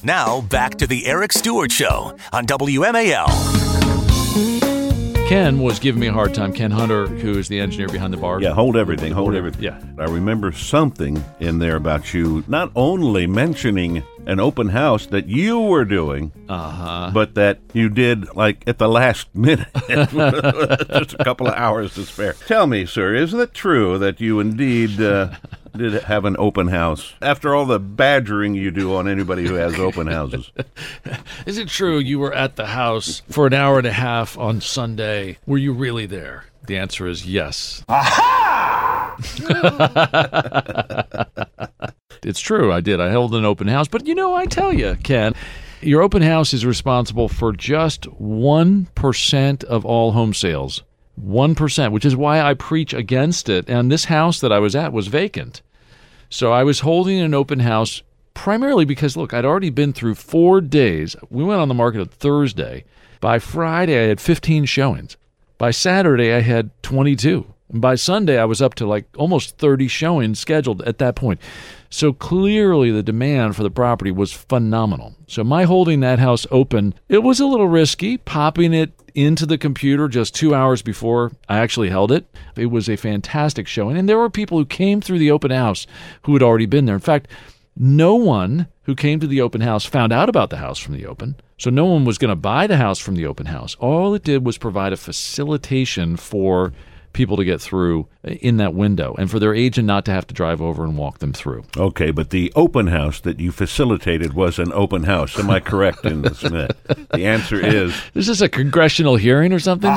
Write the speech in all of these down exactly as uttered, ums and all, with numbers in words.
Now, back to the Eric Stewart Show on W M A L. Ken was giving me a hard time. Ken Hunter, who is the engineer behind the bar. Yeah, hold everything, hold everything. Yeah. I remember something in there about you not only mentioning an open house that you were doing, uh-huh. but that you did like at the last minute, just a couple of hours to spare. Tell me, sir, is it true that you indeed uh, did have an open house after all the badgering you do on anybody who has open houses? Is it true you were at the house for an hour and a half on Sunday? Were you really there? The answer is yes. Aha! It's true, I did. I held an open house. But, you know, I tell you, Ken, your open house is responsible for just one percent of all home sales. one percent, which is why I preach against it. And this house that I was at was vacant. So I was holding an open house primarily because, look, I'd already been through four days. We went on the market on Thursday. By Friday, I had fifteen showings. By Saturday, I had twenty-two. And by Sunday, I was up to like almost thirty showings scheduled at that point. So clearly the demand for the property was phenomenal. So my holding that house open, it was a little risky, popping it into the computer just two hours before I actually held it. It was a fantastic showing. And there were people who came through the open house who had already been there. In fact, no one who came to the open house found out about the house from the open. So no one was going to buy the house from the open house. All it did was provide a facilitation for people to get through in that window and for their agent not to have to drive over and walk them through. Okay, but the open house that you facilitated was an open house. Am I correct in this? The answer is... Is this a congressional hearing or something?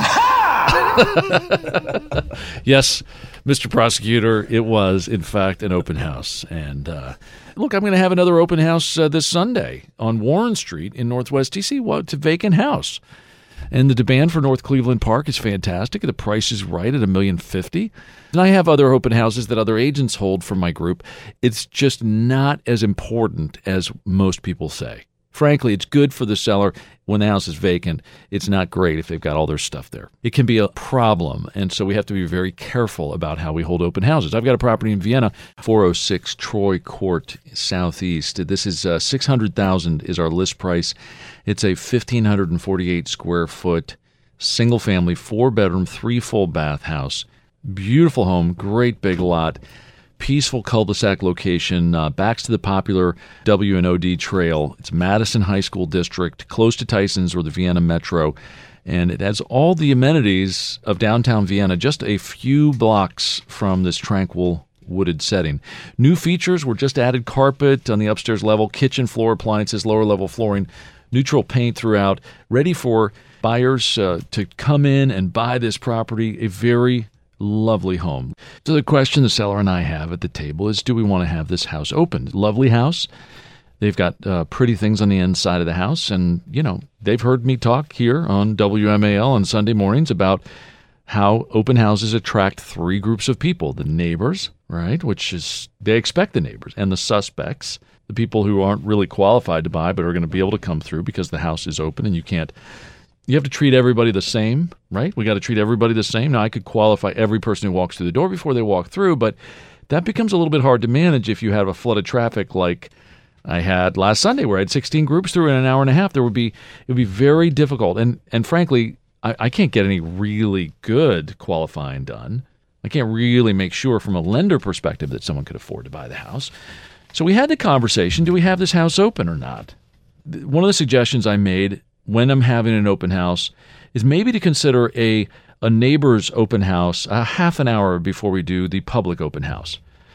Yes, Mister Prosecutor, it was, in fact, an open house. And uh, look, I'm going to have another open house uh, this Sunday on Warren Street in Northwest D C. Well, it's a vacant house. And the demand for North Cleveland Park is fantastic. The price is right at a million fifty. And I have other open houses that other agents hold from my group. It's just not as important as most people say. Frankly, it's good for the seller when the house is vacant. It's not great if they've got all their stuff there. It can be a problem, and so we have to be very careful about how we hold open houses. I've got a property in Vienna, four oh six Troy Court, Southeast. This is uh, six hundred thousand dollars is our list price. It's a one thousand five hundred forty-eight square foot, single-family, four-bedroom, three-full bath house. Beautiful home, great big lot. Peaceful cul-de-sac location, uh, backs to the popular W and O D Trail. It's Madison High School District, close to Tysons or the Vienna Metro, and it has all the amenities of downtown Vienna, just a few blocks from this tranquil wooded setting. New features were just added carpet on the upstairs level, kitchen floor appliances, lower level flooring, neutral paint throughout, ready for buyers uh, to come in and buy this property. A very lovely home. So the question the seller and I have at the table is, do we want to have this house opened? Lovely house. They've got uh, pretty things on the inside of the house. And, you know, they've heard me talk here on W M A L on Sunday mornings about how open houses attract three groups of people. The neighbors, right, which is, they expect the neighbors, and the suspects, the people who aren't really qualified to buy but are going to be able to come through because the house is open and you can't. You have to treat everybody the same, right? We got to treat everybody the same. Now, I could qualify every person who walks through the door before they walk through, but that becomes a little bit hard to manage if you have a flood of traffic like I had last Sunday, where I had sixteen groups through in an hour and a half. There would be it would be very difficult, and and frankly, I, I can't get any really good qualifying done. I can't really make sure from a lender perspective that someone could afford to buy the house. So we had the conversation: do we have this house open or not? One of the suggestions I made when I'm having an open house is maybe to consider a a neighbor's open house a half an hour before we do the public open house.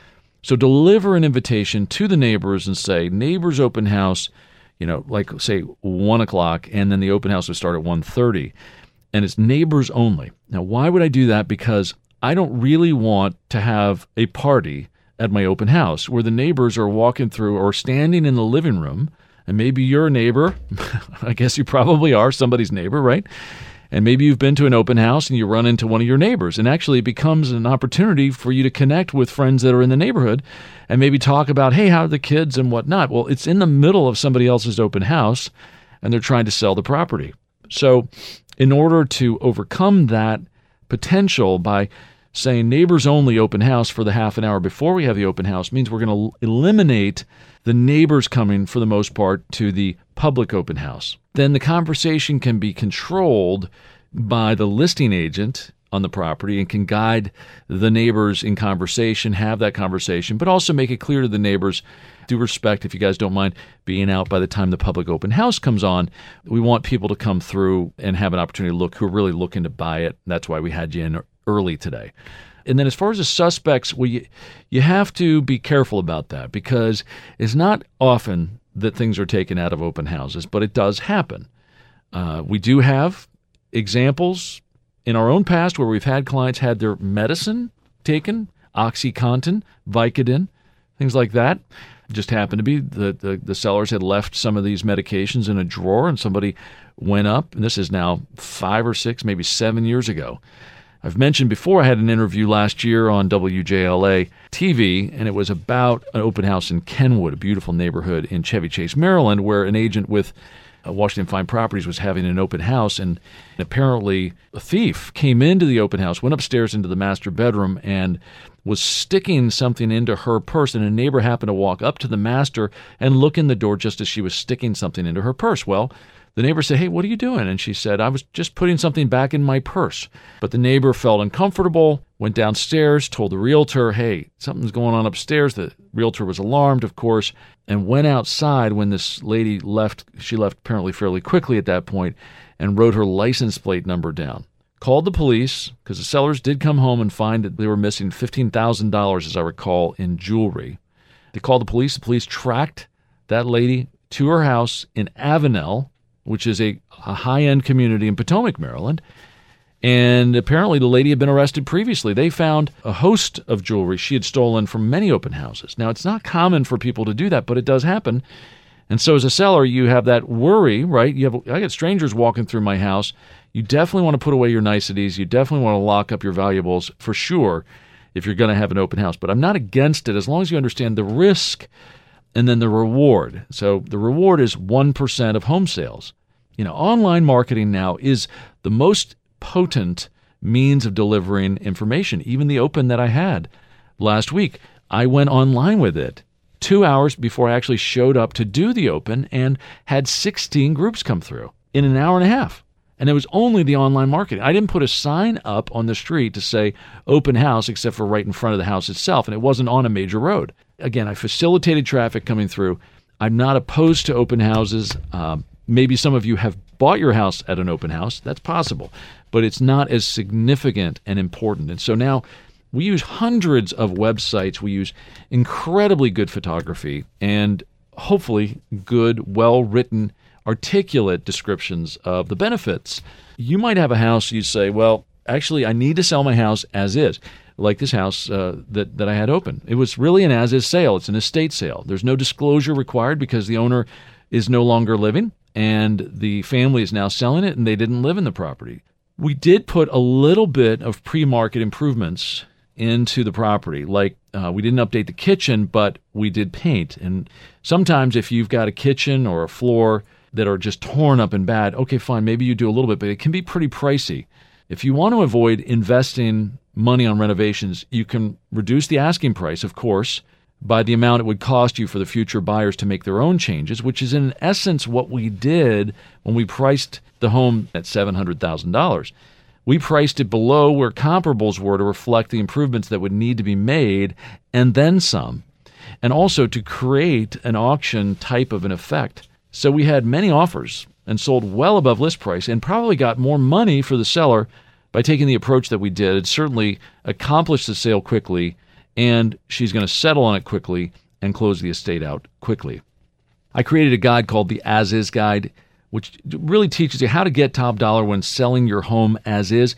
So deliver an invitation to the neighbors and say, neighbors open house, you know, like say one o'clock, and then the open house would start at one thirty, and it's neighbors only. Now, why would I do that? Because I don't really want to have a party at my open house where the neighbors are walking through or standing in the living room. And maybe you're a neighbor. I guess you probably are somebody's neighbor, right? And maybe you've been to an open house and you run into one of your neighbors. And actually it becomes an opportunity for you to connect with friends that are in the neighborhood and maybe talk about, hey, how are the kids and whatnot? Well, it's in the middle of somebody else's open house and they're trying to sell the property. So in order to overcome that potential by saying neighbors only open house for the half an hour before we have the open house means we're going to eliminate the neighbors coming, for the most part, to the public open house. Then the conversation can be controlled by the listing agent on the property and can guide the neighbors in conversation, have that conversation, but also make it clear to the neighbors, due respect, if you guys don't mind being out by the time the public open house comes on, we want people to come through and have an opportunity to look who are really looking to buy it. That's why we had you in early today. And then as far as the suspects, well, you, you have to be careful about that because it's not often that things are taken out of open houses, but it does happen. Uh, we do have examples in our own past where we've had clients had their medicine taken, OxyContin, Vicodin, things like that. It just happened to be that the, the sellers had left some of these medications in a drawer and somebody went up, and this is now five or six, maybe seven years ago. I've mentioned before I had an interview last year on W J L A T V, and it was about an open house in Kenwood, a beautiful neighborhood in Chevy Chase, Maryland, where an agent with uh, Washington Fine Properties was having an open house, and apparently a thief came into the open house, went upstairs into the master bedroom, and was sticking something into her purse, and a neighbor happened to walk up to the master and look in the door just as she was sticking something into her purse. Well, the neighbor said, "Hey, what are you doing?" And she said, "I was just putting something back in my purse." But the neighbor felt uncomfortable, went downstairs, told the realtor, "Hey, something's going on upstairs." The realtor was alarmed, of course, and went outside when this lady left. She left apparently fairly quickly at that point and wrote her license plate number down. Called the police because the sellers did come home and find that they were missing fifteen thousand dollars, as I recall, in jewelry. They called the police. The police tracked that lady to her house in Avenel, which is a, a high-end community in Potomac, Maryland. And apparently the lady had been arrested previously. They found a host of jewelry she had stolen from many open houses. Now, it's not common for people to do that, but it does happen. And so as a seller, you have that worry, right? You have I get strangers walking through my house. You definitely want to put away your niceties. You definitely want to lock up your valuables for sure if you're going to have an open house. But I'm not against it as long as you understand the risk and then the reward. So the reward is one percent of home sales. You know, online marketing now is the most potent means of delivering information. Even the open that I had last week, I went online with it two hours before I actually showed up to do the open and had sixteen groups come through in an hour and a half. And it was only the online marketing. I didn't put a sign up on the street to say open house except for right in front of the house itself, and it wasn't on a major road. Again, I facilitated traffic coming through. I'm not opposed to open houses. Um, maybe some of you have bought your house at an open house. That's possible. But it's not as significant and important. And so now we use hundreds of websites. We use incredibly good photography and hopefully good, well-written, articulate descriptions of the benefits. You might have a house you say, well, actually, I need to sell my house as is. Like this house uh, that, that I had open. It was really an as-is sale. It's an estate sale. There's no disclosure required because the owner is no longer living and the family is now selling it and they didn't live in the property. We did put a little bit of pre-market improvements into the property. Like uh, we didn't update the kitchen, but we did paint. And sometimes if you've got a kitchen or a floor that are just torn up and bad, okay, fine, maybe you do a little bit, but it can be pretty pricey. If you want to avoid investing money on renovations, you can reduce the asking price, of course, by the amount it would cost you for the future buyers to make their own changes, which is in essence what we did when we priced the home at seven hundred thousand dollars. We priced it below where comparables were to reflect the improvements that would need to be made and then some, and also to create an auction type of an effect. So we had many offers and sold well above list price and probably got more money for the seller by taking the approach that we did. It certainly accomplished the sale quickly, and she's going to settle on it quickly and close the estate out quickly. I created a guide called the As Is Guide, which really teaches you how to get top dollar when selling your home as is.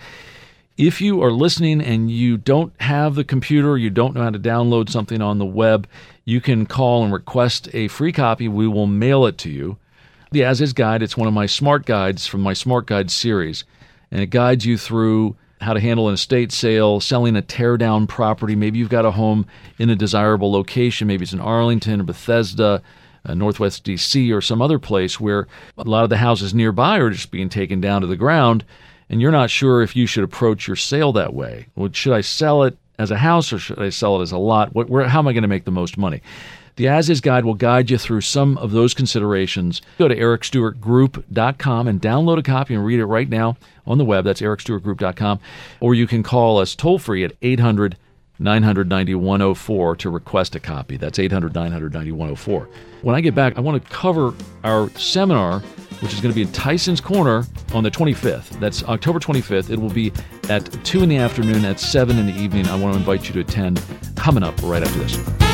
If you are listening and you don't have the computer, you don't know how to download something on the web, you can call and request a free copy. We will mail it to you. The As Is Guide, it's one of my smart guides from my Smart Guide series, and it guides you through how to handle an estate sale, selling a tear-down property. Maybe you've got a home in a desirable location. Maybe it's in Arlington or Bethesda, uh, Northwest D C, or some other place where a lot of the houses nearby are just being taken down to the ground, and you're not sure if you should approach your sale that way. Well, should I sell it as a house or should I sell it as a lot? What, where, how am I going to make the most money? The As Is Guide will guide you through some of those considerations. Go to eric stewart group dot com and download a copy and read it right now on the web. That's eric stewart group dot com. Or you can call us toll-free at eight hundred nine hundred ninety-one oh four to request a copy. That's eight hundred nine hundred ninety-one oh four. When I get back, I want to cover our seminar, which is going to be in Tyson's Corner on the twenty-fifth. That's October twenty-fifth. It will be at two in the afternoon, at seven in the evening. I want to invite you to attend coming up right after this.